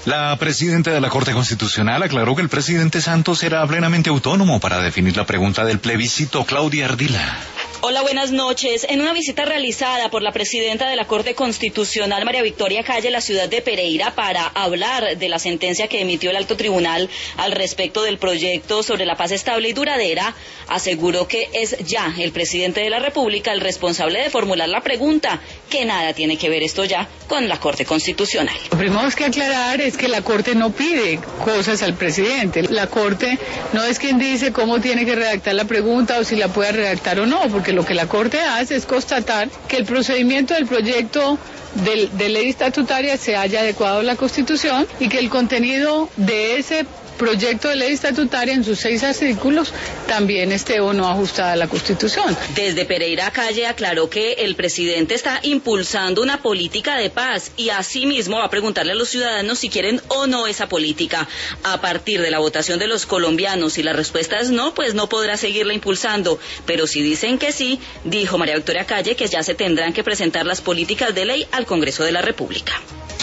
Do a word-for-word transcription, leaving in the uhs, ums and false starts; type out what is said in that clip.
La presidenta de la Corte Constitucional aclaró que el presidente Santos era plenamente autónomo para definir la pregunta del plebiscito. Claudia Ardila. Hola, buenas noches. En una visita realizada por la presidenta de la Corte Constitucional, María Victoria Calle, a la ciudad de Pereira, para hablar de la sentencia que emitió el alto tribunal al respecto del proyecto sobre la paz estable y duradera, aseguró que es ya el presidente de la República el responsable de formular la pregunta, que nada tiene que ver esto ya con la Corte Constitucional. Lo primero que hay que aclarar es que la Corte no pide cosas al presidente. La Corte no es quien dice cómo tiene que redactar la pregunta o si la puede redactar o no, porque lo que la Corte hace es constatar que el procedimiento del proyecto de, de ley estatutaria se haya adecuado a la Constitución y que el contenido de ese proyecto de ley estatutaria en sus seis artículos también esté o no ajustada a la Constitución. Desde Pereira, Calle aclaró que el presidente está impulsando una política de paz y asimismo va a preguntarle a los ciudadanos si quieren o no esa política. A partir de la votación de los colombianos, si la respuesta es no, pues no podrá seguirla impulsando, pero si dicen que sí, dijo María Victoria Calle, que ya se tendrán que presentar las políticas de ley al Congreso de la República.